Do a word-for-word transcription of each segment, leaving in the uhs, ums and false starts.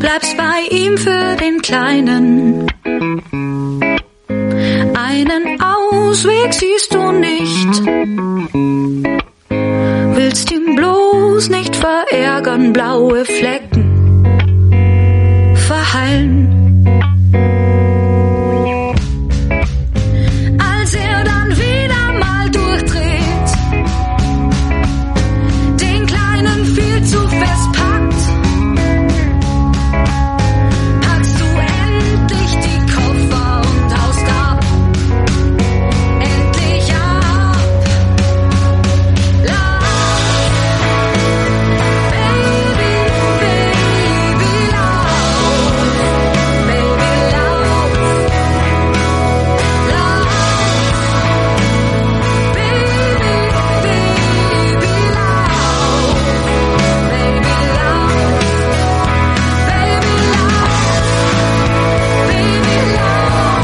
bleibst bei ihm für den Kleinen. Einen Ausweg siehst du nicht, willst ihn bloß nicht verärgern, blaue Flecken verheilen. Als er dann wieder mal durchdreht, den Kleinen viel zu fest packt, packst du endlich die Koffer und haust ab, endlich ab. Lauf, Baby, Baby, lauf, Baby, lauf, lauf, Baby, Baby, lauf, Baby, lauf, Baby, lauf, Baby, lauf,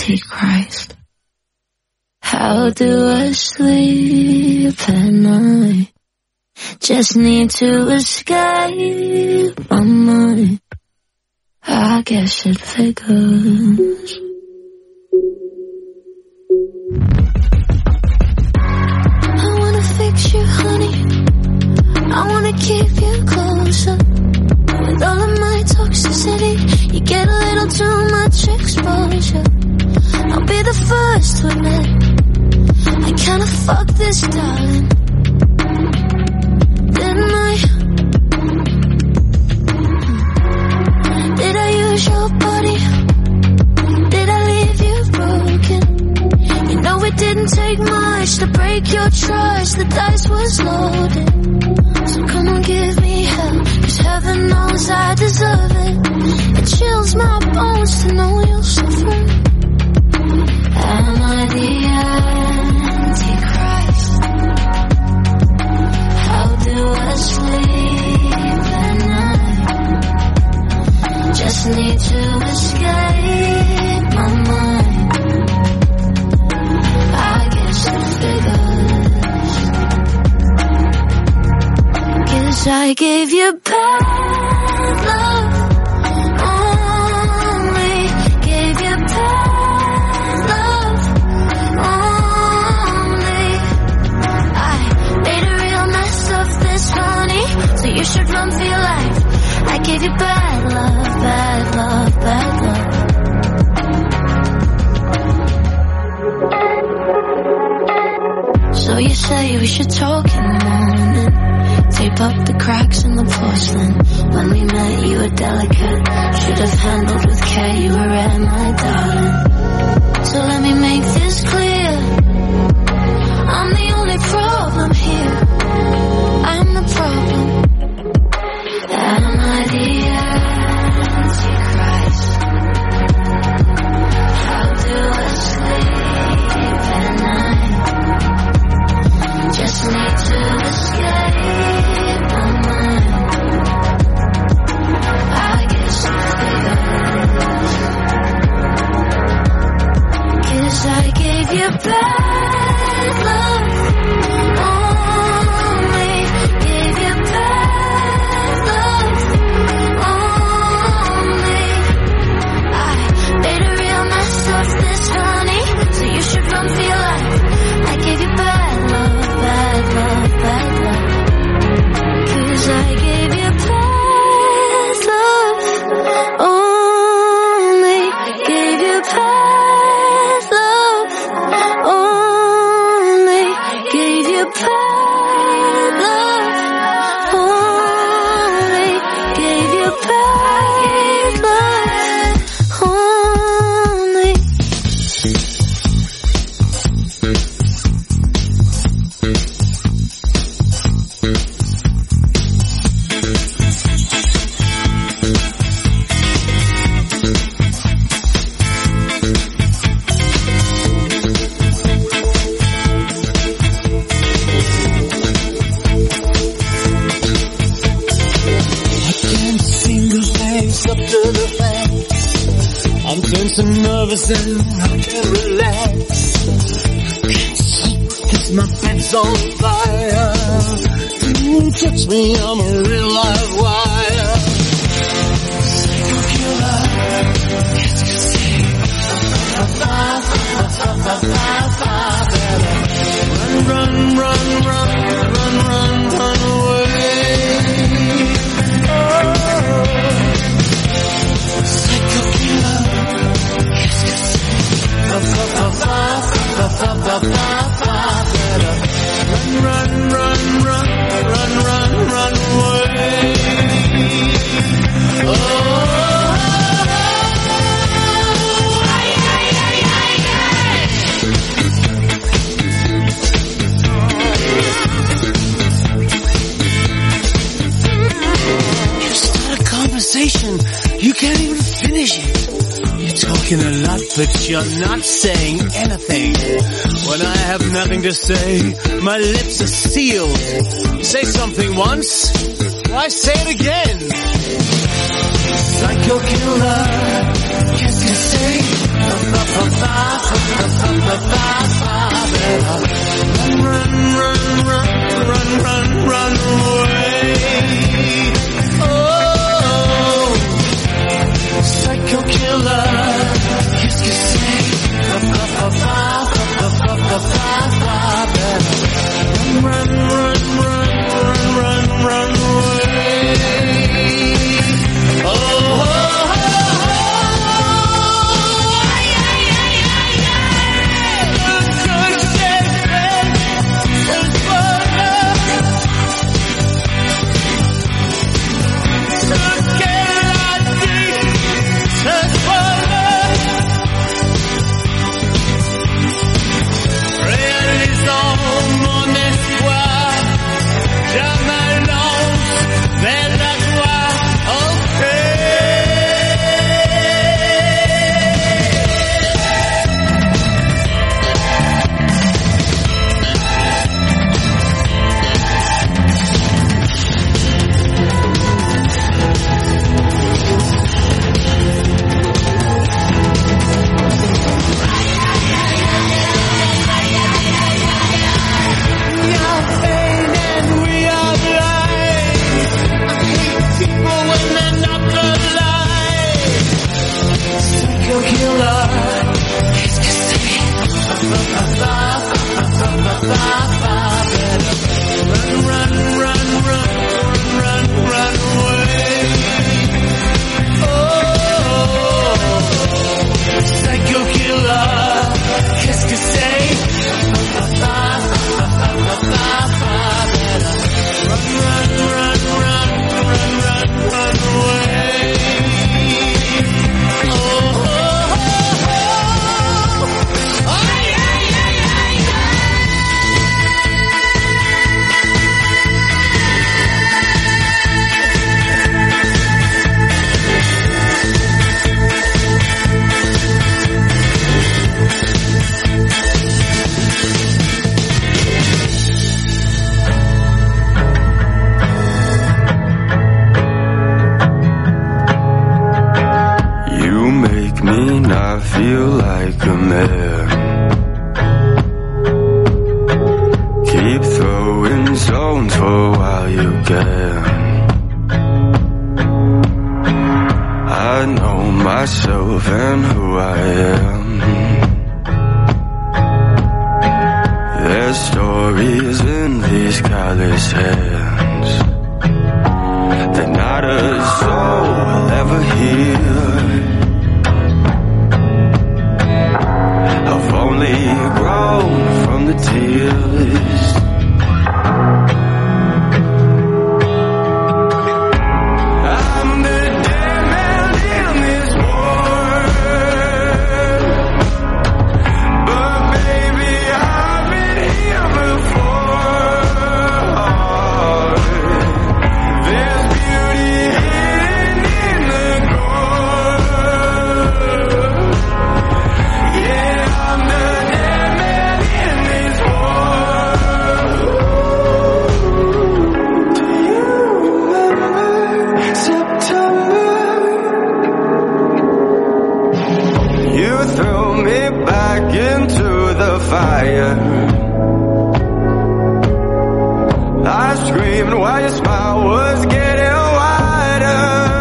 Antichrist. How do I sleep at night? Just need to escape my mind. I guess it figures. I wanna fix you, honey. I wanna keep you closer. With all of my toxicity, you get a little too much exposure. I'll be the first to admit I kinda fucked this, darling. Didn't I? Did I use your body? Did I leave you broken? You know it didn't take much to break your trust. The dice was loaded. So come on, give me hell, 'cause heaven knows I deserve it. It chills my bones to know you're suffering. Am I the Antichrist? How do I sleep at night? Just need to escape my mind. I guess it figures. 'Cause I gave you bad love. Only gave you bad love. Only I made a real mess of this, honey, so you should run for your life. I gave you bad love, bad love, bad love. So you say we should talk in the morning. Tape up the cracks in the porcelain. When we met you were delicate. Should have handled with care, you were rare, my darling. So let me make this clear. I'm the only problem here. I'm the problem. Am I the Antichrist? How do I sleep at night? Just need to escape my mind. I guess it figures. 'Cause I gave you bad love. Only gave you bad love. Only I made a real mess of this, honey, so you should run for your life. I gave you bad love, bad love, bad love. 'Cause I gave you bad love. Only gave you bad love. Only gave you bad love. Only gave you bad love. Only. I'm feeling so nervous and I can't relax. Can't sleep 'cause my bed's on fire. Don't touch me, I'm a real live wire. Psycho killer, qu'est-ce que c'est? Run, run, run, run, run, run, run away. Oh. Psycho killer, qu'est-ce que c'est? Run, run, run, run, run, run away. Oh. You start a conversation, you can't even finish it. You're talking a lot, but you're not saying anything. When I have nothing to say, my lips are sealed. Say something once, why say it again? Psycho killer, qu'est-ce que c'est? like a man. Keep throwing stones for a while you can. I know myself and who I am. There's stories in these callous hands that not a soul will ever hear. I've only grown from the tears. I'm the dead man in this war, but baby I've been here before. There's beauty hidden in the gore. Yeah, I'm the dead man in this war. Do you remember September? You threw me back into the fire. I screamed while your smile was getting wider.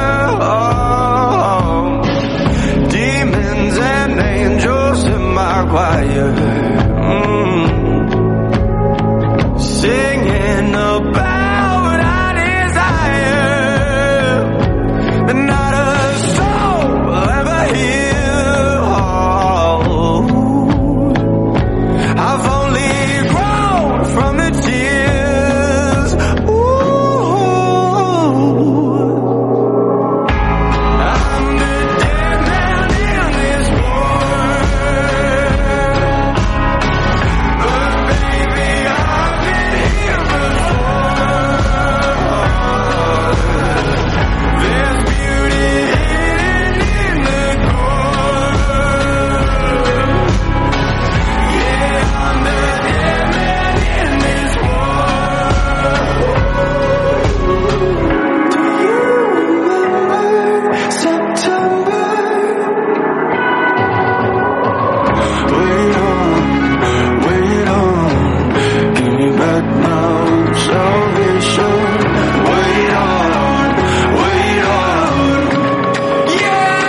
Oh, demons and angels in my choir, mm. Singing about our desire that not a soul will ever hear. Oh, I've only grown from the tears. Ooh, I'm the dead man in this war, but baby I've been here before. There's beauty hidden in the gore. Yeah, I'm the dead man in this war. Do you remember September? Wait on, wait on, give me back my salvation. Wait on, wait on, yeah.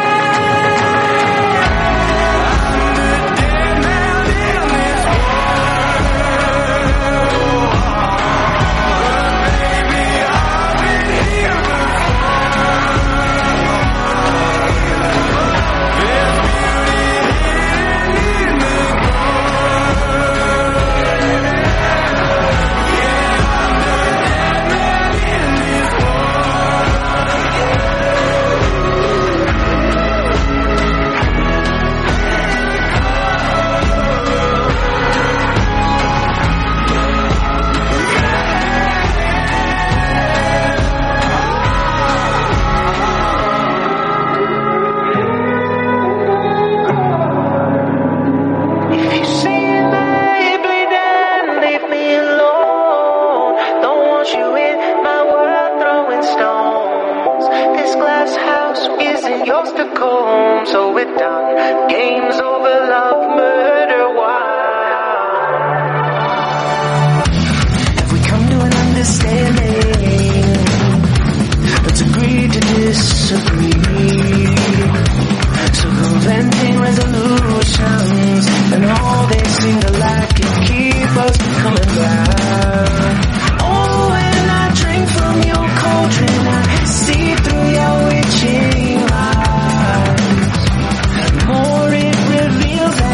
I'm the dead man in this war, baby I've been here before. There's beauty hidden in the If you see me bleeding, leave me alone. Don't want you in my world throwing stones. This glass house isn't yours to comb, so we're done. Game's over, love, murder, why? Have we come to an understanding? Let's agree to disagree. Circumventing resolutions, and all they seem to lack can keep us coming back. Oh, when I drink from your cauldron, I see through your witching eyes. The more it reveals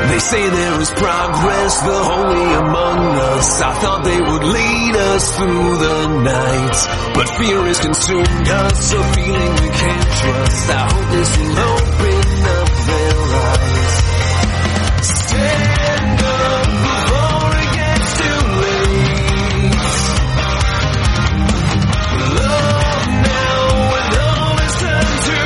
They say there is progress, the holy among us. I thought they would lead us through the night, but fear has consumed us, a feeling we can't trust. I hope this will open up their eyes. Stand up before it gets too late. Love now when all is turned to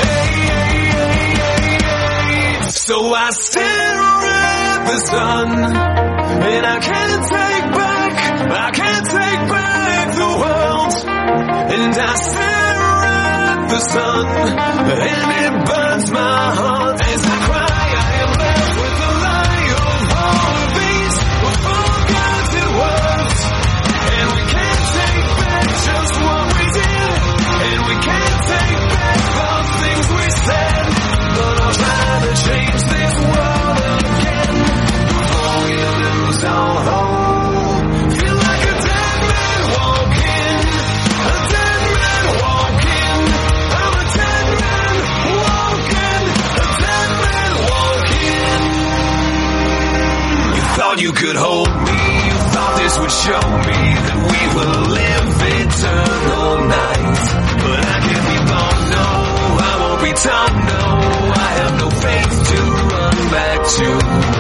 hate. So I stare at the sun, and I can't take back, I can't take back the world. And I stare at the sun, and it burns my heart as I cry. I am left with the lie of all of these forgotten words. And we can't take back just what we did, and we can't take back the things we said. But I'll try to change this world again before we lose all hope. Feel like a dead man walking, a dead man walking. I'm a dead man walking, a dead man walking. You thought you could hold me, you thought this would show me that we will live eternal nights. But I can't be born, no, I won't be taught, no. I have no faith to run back to.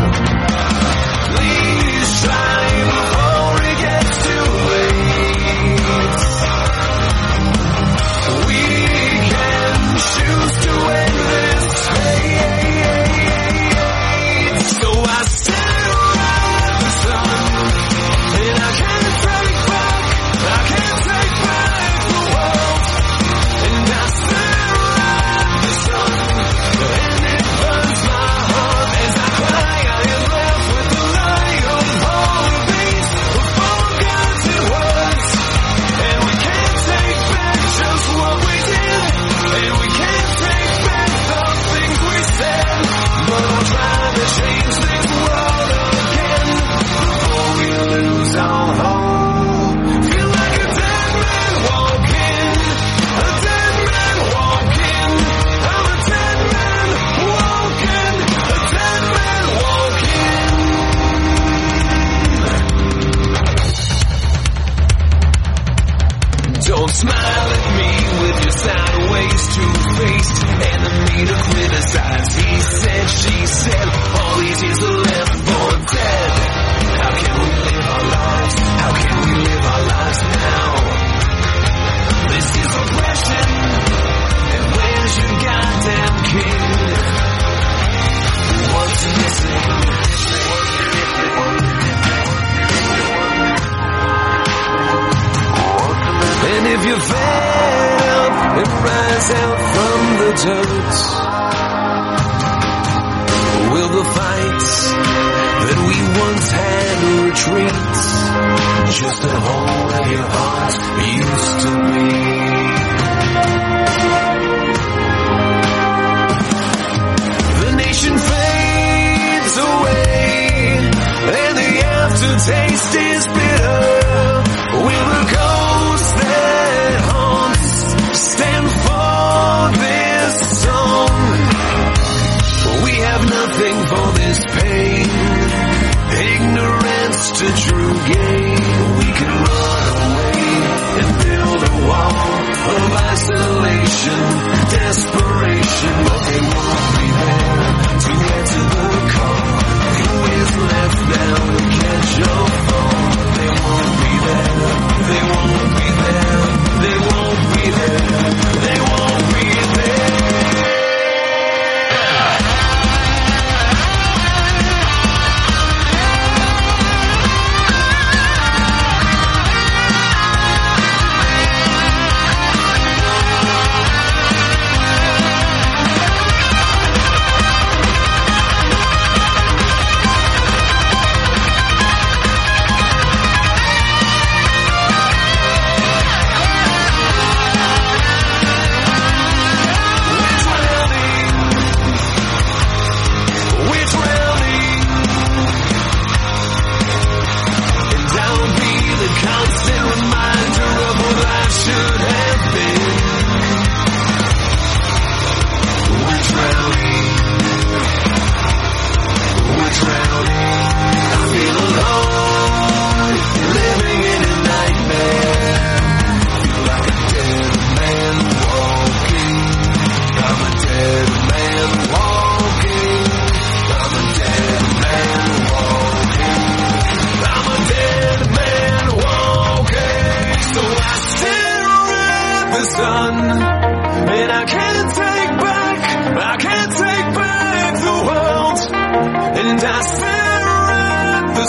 Please try before it gets too late. We can choose to end this fate. So I stare at the sun, and I can't take back, I can't take back the world. And I stare at the sun, and it burns my heart as I cry. I am left with the lie of all of these forgotten words. And we can't take back just what we did, and we can't take back the things we said. But I'll try to change this world again before we lose all hope. Feel like a dead man walking, a dead man walking. I'm a dead man walking, a dead man walking. Don't smile at me with your sideways two-faced enemy to criticize. He said, she said, all these years are left for dead. How can we live our lives? How can we live our lives now? This is oppression, and where's your goddamn king? What's missing? And if you're fed up and rise out from the dirt, will the fights that we once had retreat? Just a hole where your heart used to be. The nation fades away, and the aftertaste is bitter. Will the ghost that haunts stand for this song? We have nothing for this pain, ignorance to true gain. We can run away and build a wall of isolation.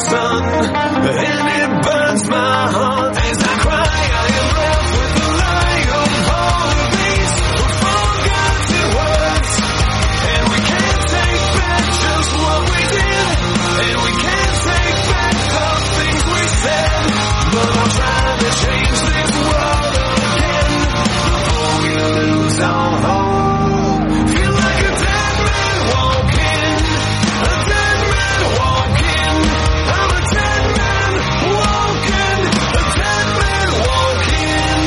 sun, and it burns my heart as I cry. I am left with the lie of all of these forgotten words, and we can't take back just what we did, and we can't take back the things we said, but I'm trying to change this world again before we lose our hope. Feel like a dead man walking, a dead man walking. I'm a dead man walking, a dead man walking.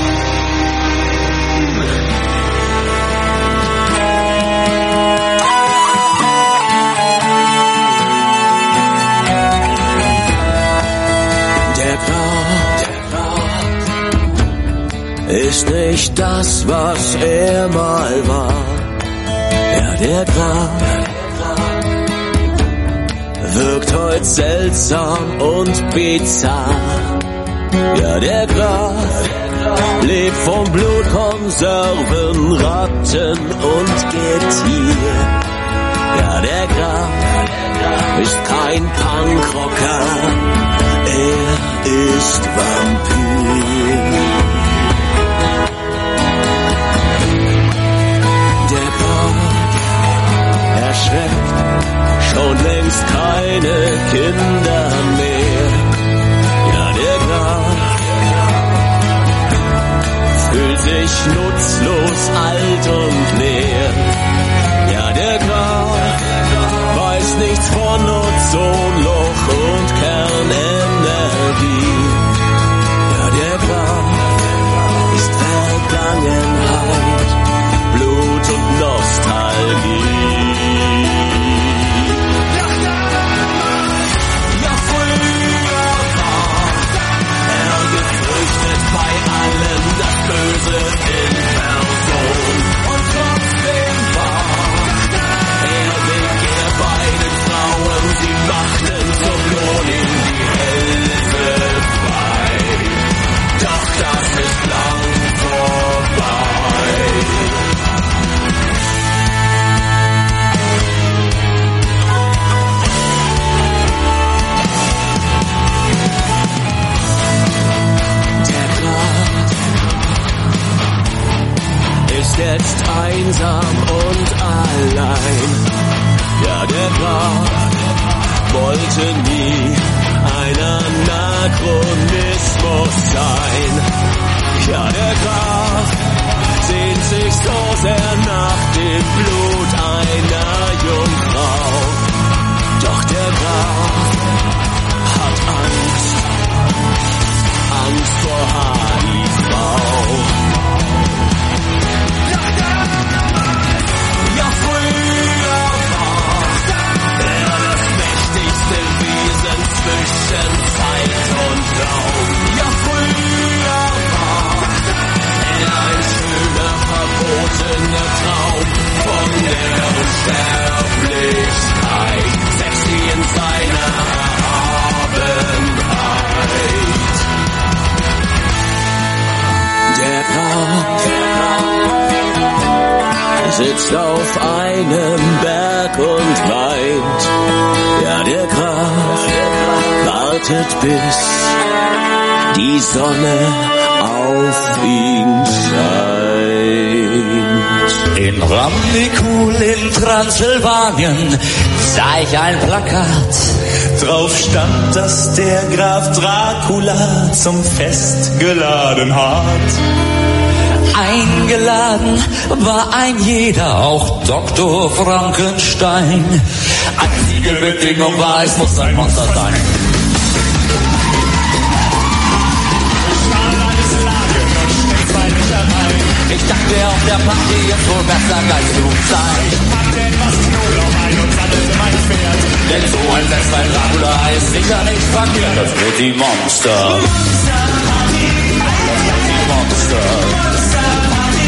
Der Grab ist nicht das, was er mal war. Ja, der Grab wirkt heute seltsam und bizarr. Ja, der Grab lebt vom Blutkonserven, Ratten und Getier. Ja, der Grab ist kein Punkrocker, er ist Vampir. Der Grab erschreckt schon längst keine Kinder mehr. Ja, der Grab fühlt sich nutzlos, alt und leer. Ja, der Grab weiß nichts von Ozonloch und Kernenergie. Ja, der Grab ist Vergangenheit, Blut und Nostalgie. Ja, früher war er gefürchtet bei allen, das Böse in Person. Und trotzdem war er Begehr bei den Frauen, sie machten zum Lohn in die Hälse frei. Doch das ist lang vorbei. Der Grab ist jetzt einsam und allein. Ja, der Grab wollte nie ein Anachronismus sein. Ja, der Grab sehnt sich so sehr nach dem Blut einer Jungfrau. Doch der Grab hat Angst, Angst vor H I V. Ja, früher war er das mächtigste Wesen zwischen Zeit und Raum. Ja, früher war er ein schöner, verbotener Traum von der Unsterblichkeit, sexy in seiner Erhabenheit. Der Grab sitzt auf einem Berg und weint. Ja, der Grab wartet, bis die Sonne auf ihn scheint. In Ramnikul in Transsilvanien sah ich ein Plakat. Drauf stand, dass der Graf Dracula zum Fest geladen hat. Eingeladen war ein jeder, auch Doktor Frankenstein. Einzige Bedingung war, es muss ein Monster sein. Ich dachte auf der Party jetzt wohl besser gleich zu sein. Ich packte etwas Knoblauch ein und sattelte mein Pferd. Denn so ein Fest bei Dracula ist sicher nicht verkehrt. Das wird die Monster. Monster Party, Das wird die Monster. Monster Party.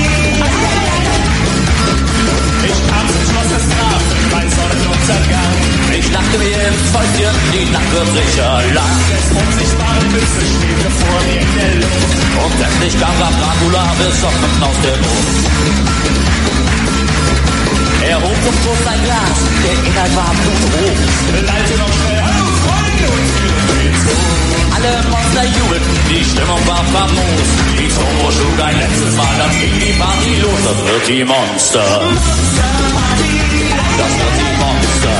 Ich kam zum Schloss des Grafen bei Sonnenuntergang. Ich dachte mir im Fäustchen, die Nacht wird sicher lang. Das unsichtbare Büchse schwebte vor mir in der Luft. Und endlich kam Graf Dracula besoffen aus der Luft. Er hob zum Schluss sein Glas, der Inhalt war blutrot. Lallte noch schnell, hallo Freunde, und fiel alle Monster jubelten, die Stimmung war famos. Die Zomo schlug ein letztes Mal, dann ging die Party los. Das wird die Monster. Das wird die Monster.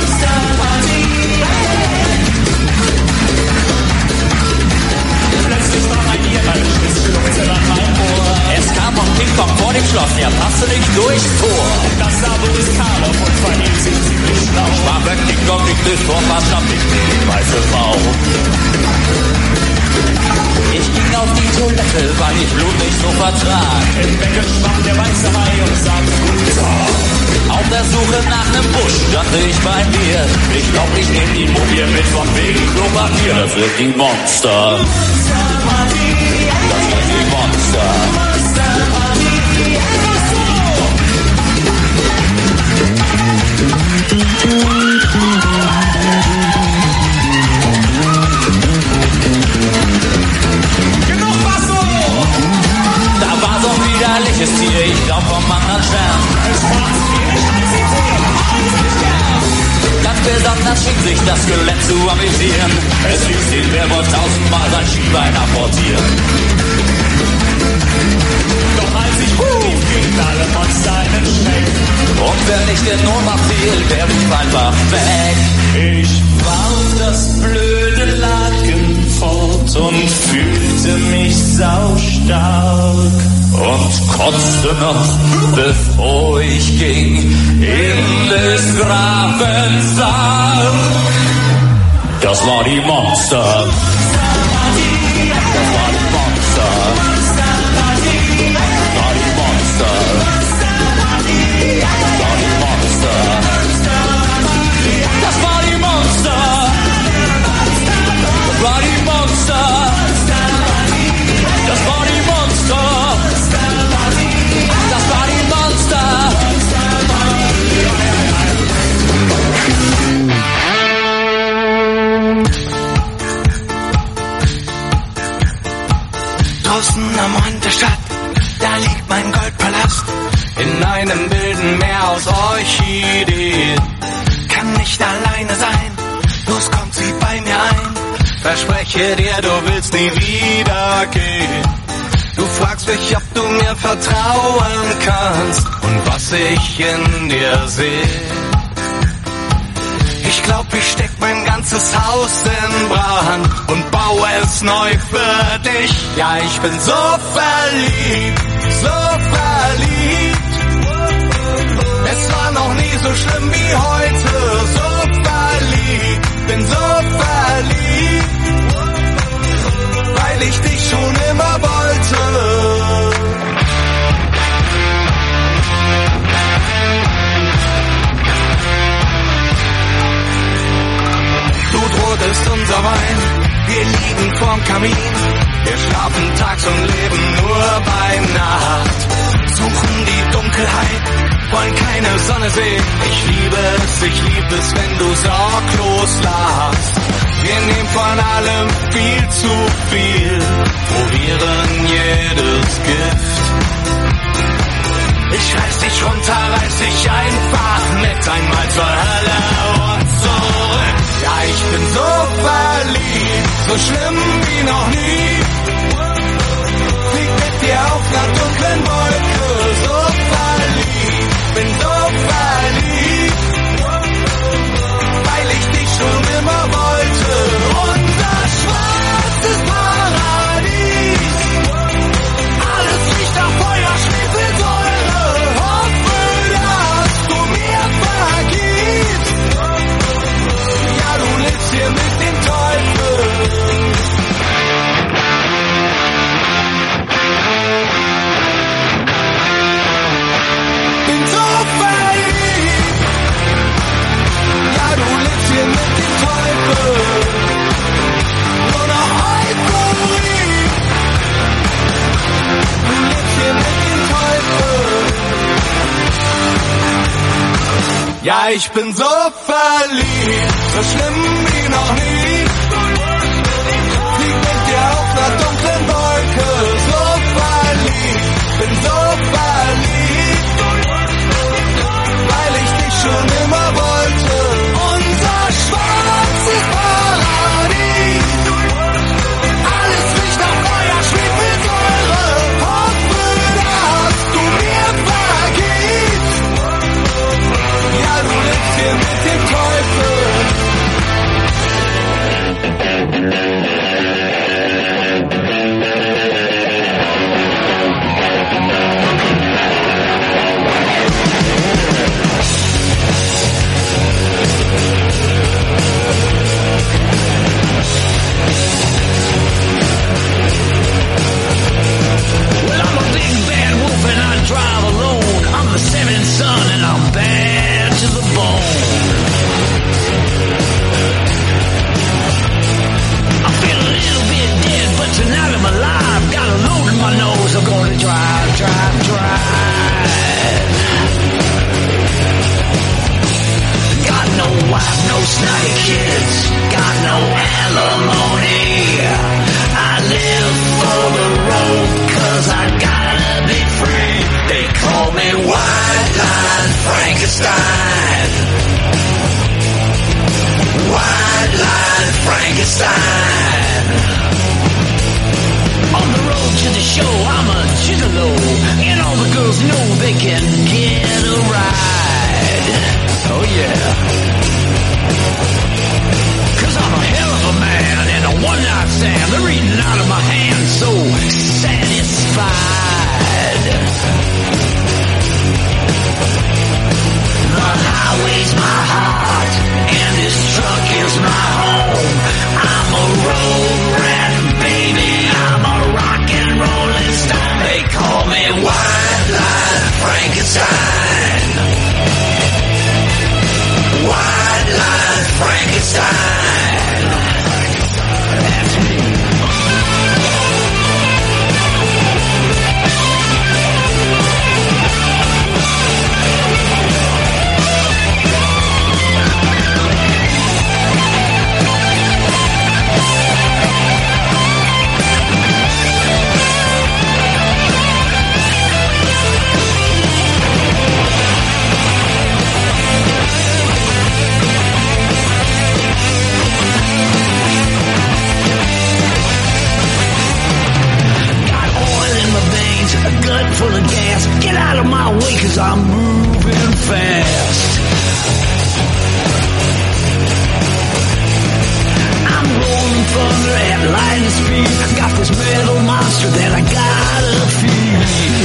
Plötzlich war ein Irrer, Schlüssel an mein Ohr. Es kam auf Ping-Pong vor dem Schloss, er passte nicht durchs Tor. Das sah Boris Karloff und verhielt sich ziemlich schlau. Sprach weg, Ding-Dong nicht durchs Tor, passt ab nicht die weiße Frau. Ich ging auf die Toilette, weil ich Blut nicht so vertrag. Im Becken schwamm der weiße Hai und sagte Guten Tag. Auf der Suche nach nem Busch dachte ich bei mir, ich glaub, ich nehm die Mumie mit von wegen Klopapier. Das wird die Monster. Das wird die Monster. Genug Wasser! Da war so ein widerliches Tier, ich glaub vom anderen Stern. Ganz besonders schien sich das Skelett zu amüsieren. Es ließ den Werwolf tausendmal sein Schienbein apportieren. Doch als ich rief, gingen alle Monster in den Schreck. Und wer nicht in Ohnmacht fiel, der rief einfach weg. Ich warf das blöde Laken fort und fühlte mich saustark. Und kotzte noch, bevor ich ging, in des Grafen Sarg. Das war die Monster. Das war die Monster. Das war die Monster. Das war die Monster. Das war die Monster. Das war die Monster. Das war die Monster. Draußen am Rand der Stadt, da liegt mein Goldpalast. In einem wilden Meer aus Orchideen. Kann nicht alleine sein, los kommt sie bei mir ein. Verspreche dir, du willst nie wieder gehen. Du fragst mich, ob du mir vertrauen kannst und was ich in dir sehe. Ich glaub, ich steck mein ganzes Haus in Brand und baue es neu für dich. Ja, ich bin so verliebt, so verliebt. Es war noch nie so schlimm wie heute. So verliebt, bin so verliebt, weil ich dich schon immer wollte. Du drohtest unser Wein, wir liegen vorm Kamin. Wir schlafen tags und leben nur bei Nacht. Suchen die Dunkelheit, wollen keine Sonne sehen. Ich liebe es, ich liebe es, wenn du sorglos lachst. Wir nehmen von allem viel zu viel, probieren jedes Gift. Ich reiß dich runter, reiß dich einfach mit, einmal zur Hölle und zurück. Ja, ich bin so verliebt, so schlimm wie noch nie. Flieg mit dir auf einer dunklen Wolke, so verliebt, bin so verliebt, weil ich dich schon immer wollte. Unser schwarzes Paradies, alles riecht nach Feuer, Schwefelsäure. Hoffe, dass du mir vergibst. Ja, du lebst hier mit dem Teufel. Bin so verliebt. Ja, du lebst hier mit dem Teufel. Nur noch Euphorie. Du lebst hier mit dem Teufel. Ja, ich bin so verliebt, so schlimm wie noch nie. Flieg mit dir auf einer dunklen Wolke, so verliebt, bin so verliebt, weil ich dich schon immer wollte. Unser schwarzes Paradies, geh mit dem Teufel. Well, I'm a big bad wolf and I drive alone. I'm the seventh son and I'm bad to the bone. I feel a little bit dead, but tonight I'm alive. Got a load in my nose, I'm gonna drive, drive, drive. Got no wife, no snotty kids. Got no alimony. I live for the road, cause I gotta be free. They call me White Line Frankenstein. White Line Frankenstein. On the road to the show, I'm a gigolo, and all the girls know they can get a ride. Oh yeah. Cause I'm a hell of a man and a one-night stand. They're eating out of my hand, so satisfied. The highway's my heart, and this truck is my home. I'm a road rat, baby, I'm a rock and rolling stone. They call me White Line Frankenstein. White Line Frankenstein. That's me. A gut full of gas. Get out of my way, cause I'm moving fast. I'm rolling thunder at lightning speed. Got this metal monster that I gotta feed.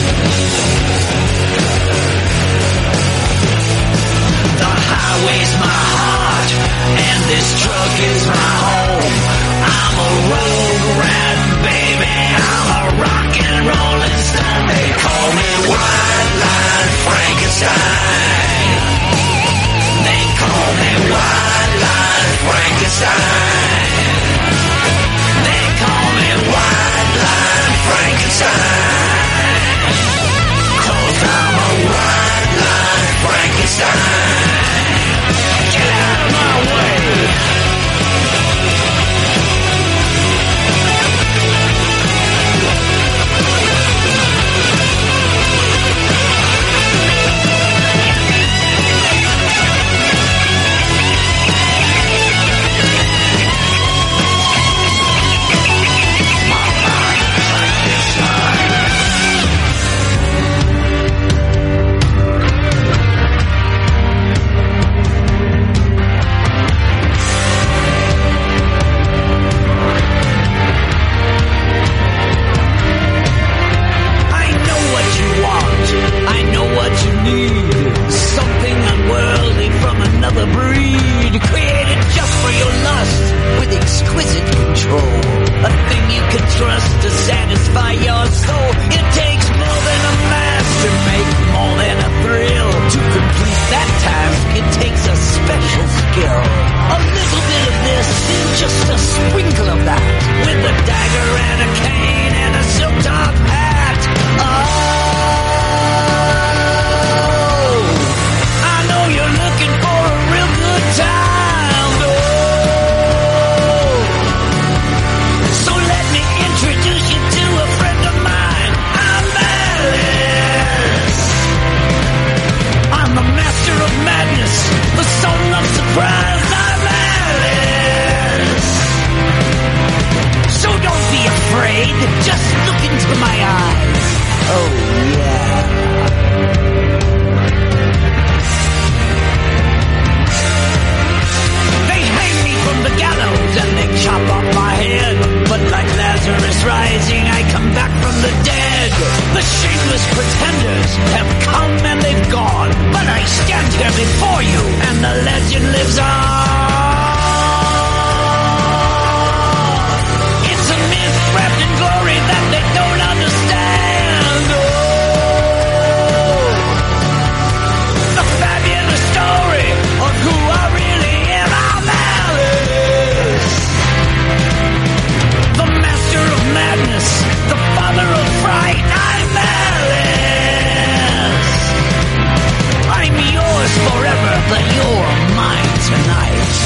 The highway's my heart, and this truck is my home. I'm a road rat, baby, I'm a rock and rolling stone. They call me White Line Frankenstein. They call me White Line Frankenstein. They call me White Line Frankenstein. Cause I'm a White Line Frankenstein. Get out of my way.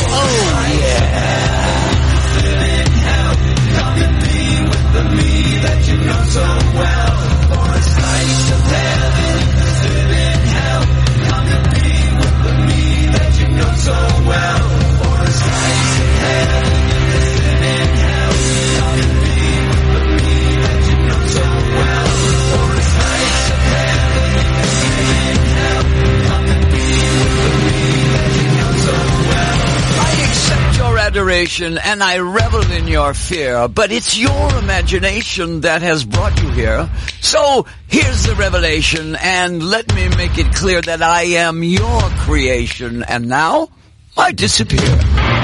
And I revel in your fear, but it's your imagination that has brought you here. So here's the revelation, and let me make it clear that I am your creation, and now I disappear.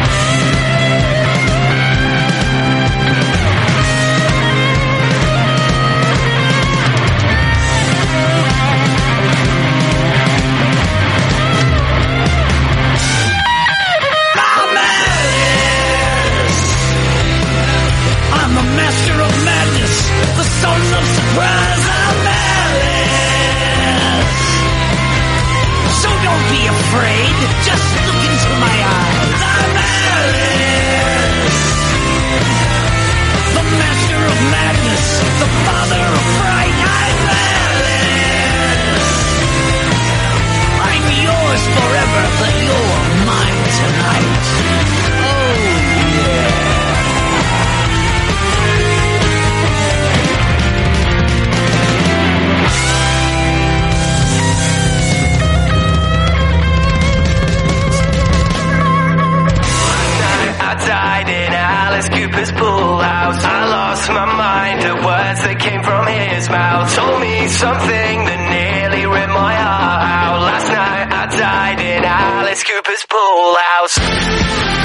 Something that nearly ripped my heart out. Last night I died in Alice Cooper's pool house.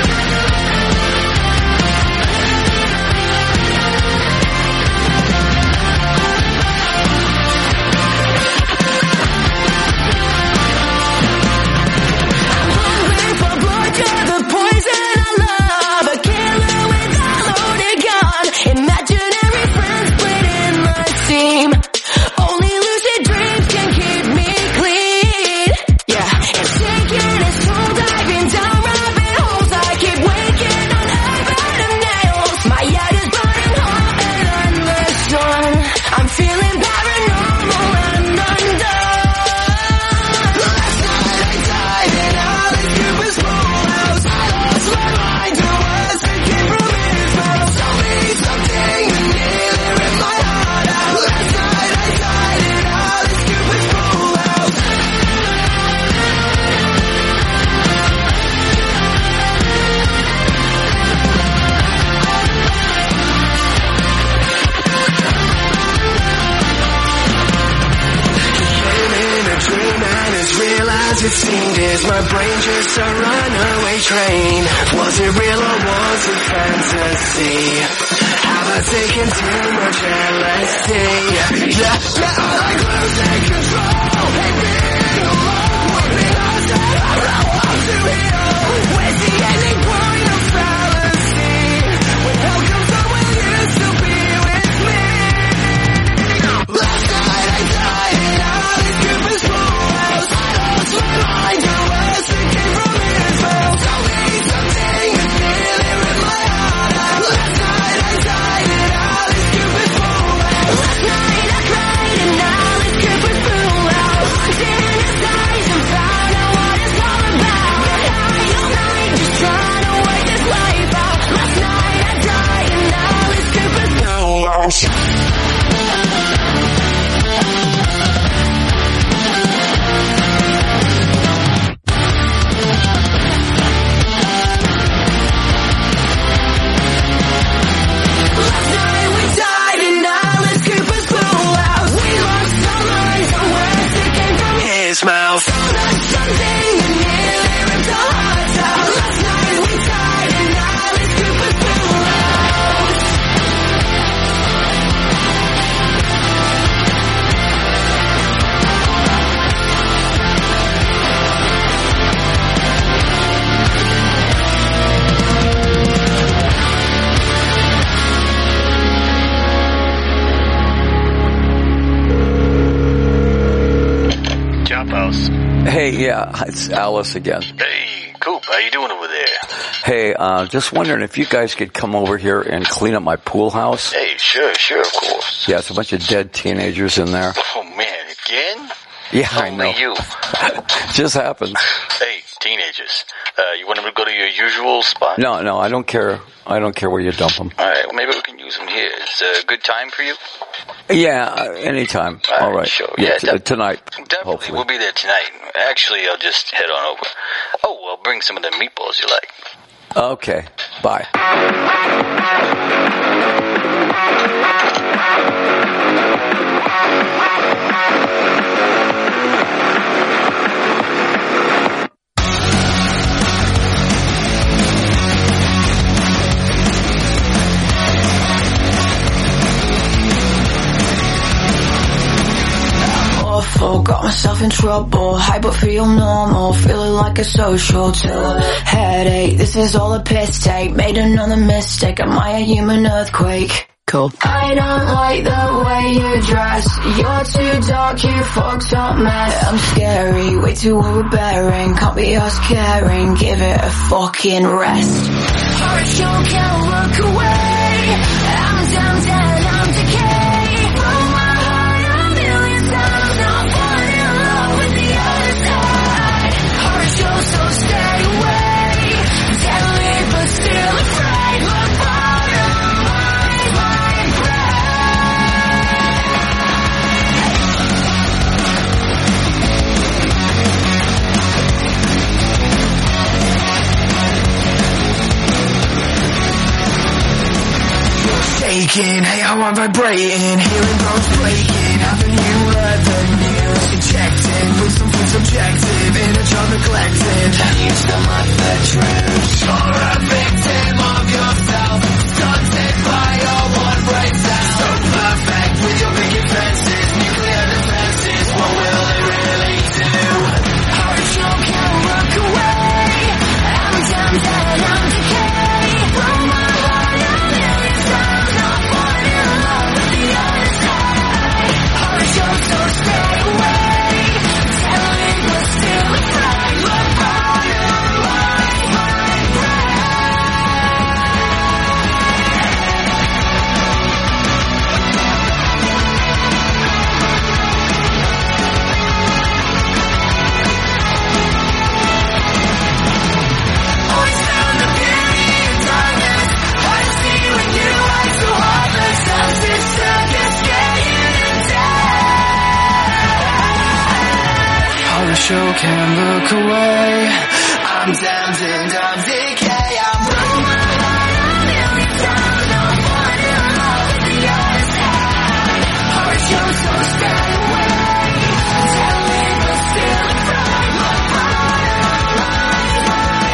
It seemed as my brain just a runaway train. Was it real or was it fantasy? Have I taken too much L S D? Yeah, yeah, I like losing control. Hey, being alone, wiping us out. I don't want to heal. Where's the ending point of fallacy? When hell comes on, will you still be with me? Last night I died in Alice Cooper's pool house. My mind, your words that came from his mouth. Tell me something that's nearly ripped my heart out. Last night I died in Alice Cooper's pool house. Last night I cried in Alice Cooper's pool house. Looked in his eyes and found out what it's all about. High all night just trying to wait this life out. Last night I died in Alice Cooper's pool house. Mouth. So that's something that nearly ripped our hearts out. Last night we died in Alice Cooper's pool house. Hey, yeah, it's Alice again. Hey, Coop, how you doing over there? Hey, uh, just wondering if you guys could come over here and clean up my pool house. Hey, sure, sure, of course. Yeah, it's a bunch of dead teenagers in there. Oh, man, again? Yeah, Only I know. you. Just happens. Hey, teenagers. Uh, you want them to go to your usual spot? No, no, I don't care. I don't care where you dump them. All right, well, maybe we can use them here. Is a good time for you? Yeah, uh, anytime. All right, All right. sure. Yeah, Yeah, t- def- tonight. Definitely, Hopefully. we'll be there tonight. Actually, I'll just head on over. Oh, well, bring some of the meatballs you like. Okay. Bye. Awful, got myself in trouble. Hyper feel normal, feeling like a social tool. Headache, this is all a piss take. Made another mistake, am I a human earthquake? Cool. I don't like the way you dress. You're too dark, you fucked up mess. I'm scary, way too overbearing. Can't be us caring, give it a fucking rest. Heart, you can't look away. I'm down, dead, I'm decay. Broke my heart a million times. Not falling in love with the other side. Heart, you so stay away. Deadly but still afraid. Look bottom line, my Shaking, hey how I'm vibrating, hearing bones breaking, haven't you heard the news? Injecting with something subjective, inner child neglected. Can you sum up the truth? You're a victim of yourself, stunted by your one brain cell. So perfect with your picket fences, nuclear defenses, what will it really do? heart, you can't look away. I'm down, dead, I'm decay. Broke my heart a million times. Not falling in love with the other side. Heart, you so stay away. Telling but still afraid. Look bottom line, my always found the beauty in darkness. Hard to see when you are so heartless. I'm just circus, getting in death. Horror show can look away. I'm damned and I'm decay. I'm Broke my heart a million times. Not falling in love with the other side. Heart, you so stay away. Telling but still afraid. Look bottom line, my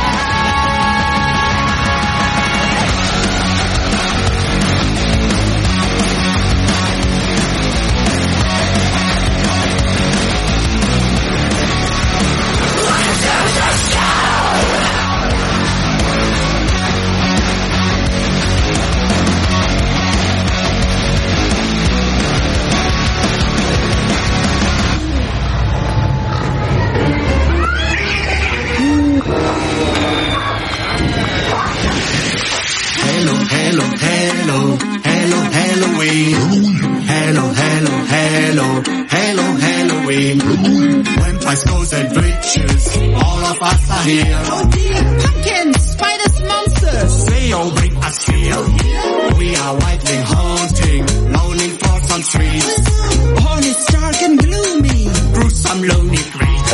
Hello, hello, hello, hello, Halloween. Hello, hello, hello, hello, Halloween. Vampires, ghosts and witches, all of us are here. Oh dear, pumpkins, spiders, monsters. They all bring us here. We are whitening, haunting, lonely for some streets. All is dark and gloomy. Through some lonely streets.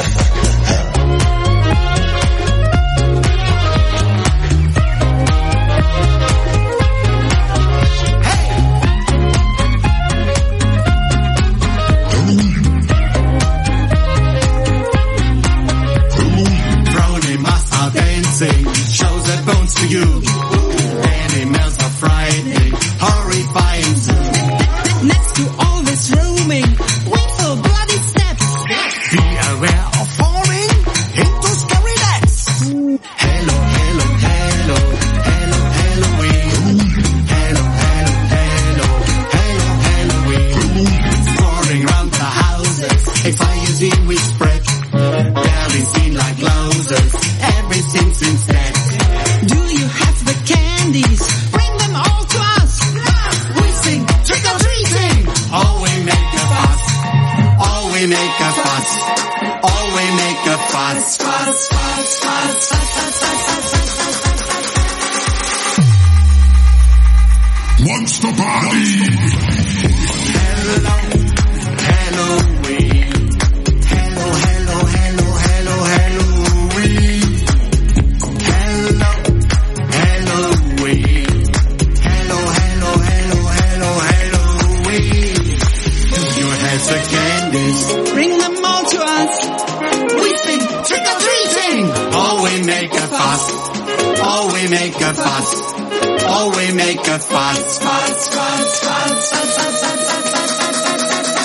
Brownie masks are dancing, shows their bones to you. Animals are frightening, horrifying. Next to all this roaming, wingful bloody steps. Be aware of falling into scary nets. Hello, hello, hello, hello, Halloween. Hello, hello, hello, hello, Halloween. Roaring round the houses, a fire scene we spread. Barely seen like louses, everything kids instead. Do you have the candies? Bring them all to us. We sing trick or treating. Oh, we make a fuss. Oh, we make a fuss. Oh, we make a fuss. Fuss, fuss, fuss, fuss, fuss, fuss, fuss, fuss. What's the party? Hello, Halloween. Hello, hello, hello, hello, Halloween. Hello, Halloween. Hello, hello, hello, hello, Halloween. Do you have the candies? Bring them all to us. We sing trick or treating. Oh, we make a fuss. Oh, we make a fuss. Oh, we make a fuss. Fuss, fuss, fuss, fuss, fuss, fuss, fuss, fuss, fuss,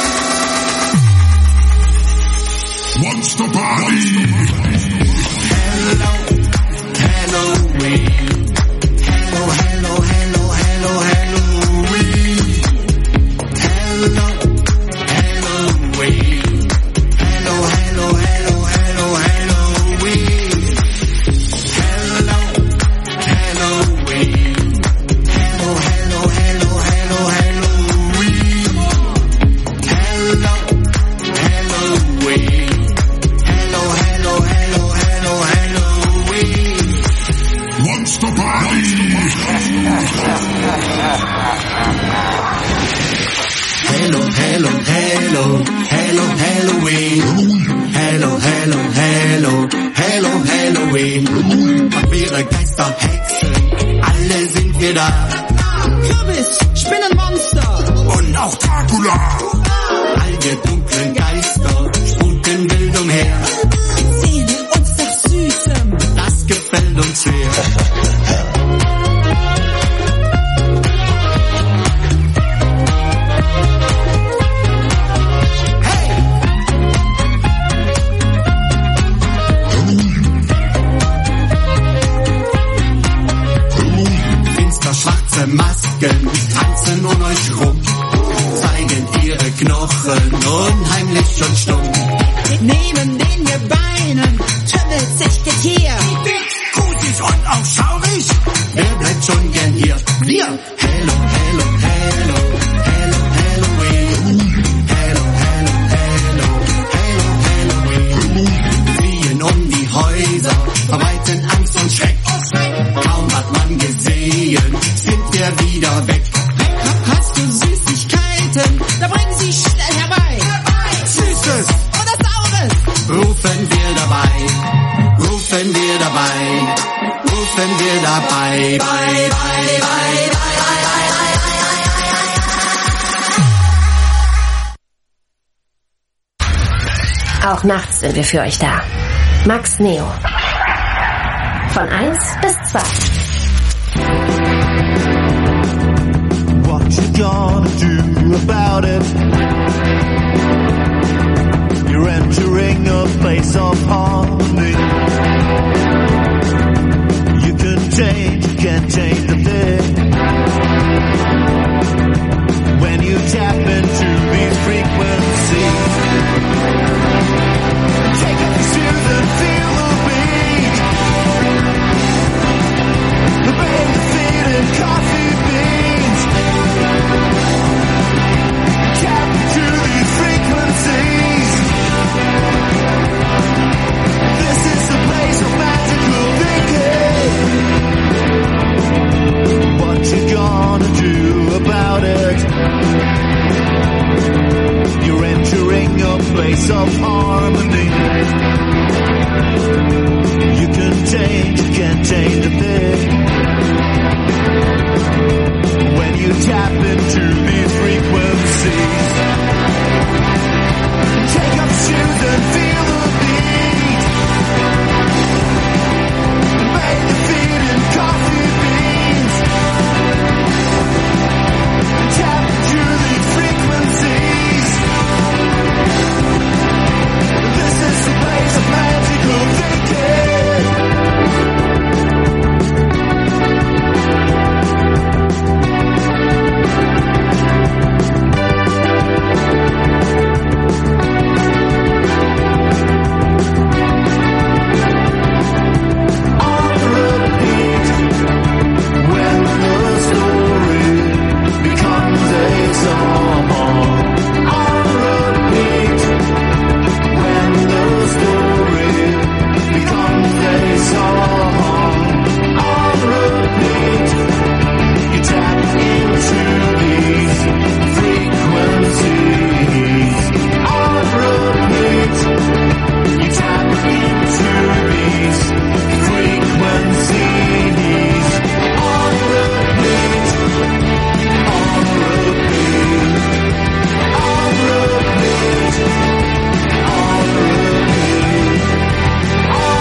fuss. What's the party? Hello, Halloween. Hello, hello, hello, hello, Halloween. Hello, Halloween. Hello, hello, hello, hello, Halloween. Hello, Halloween. Hello, hello, hello, hello, Halloween. Hello, Halloween. Hello, hello, hello, hello, Halloween. What's the party? Hello, hello, hello, hello, Halloween. Hello, hello, hello, hello, Halloween. Vampire, Geister, Hexen, alle sind wir da. Kürbis, Spinnenmonster. Und auch Dracula. All wir dunklen Geister sputen wild umher. Sehen uns nach Süßem. Das gefällt uns sehr. Schwarze Masken tanzen um euch rum, zeigen ihre Knochen unheimlich und stumm. Neben den Gebeinen tümmelt sich das Tier. Grußig und auch schaurig. Wer bleibt schon gern hier? Wir! Hello, hello, hello, hello, Halloween. Hello, hello, hello, hello, Halloween. Fliehen um die Häuser, verbreiten Angst und Schreck. Kaum hat man gesehen, sind wir wieder weg. Hast du Süßigkeiten? Da bring sie schnell herbei. Süßes Oder Saures. rufen wir dabei, rufen wir dabei, rufen wir dabei, bei, bei, bei, bei, bei. Auch nachts sind wir für euch da. Max Neo. Von eins bis zwei. What you gonna do about it? You're entering a place of harm.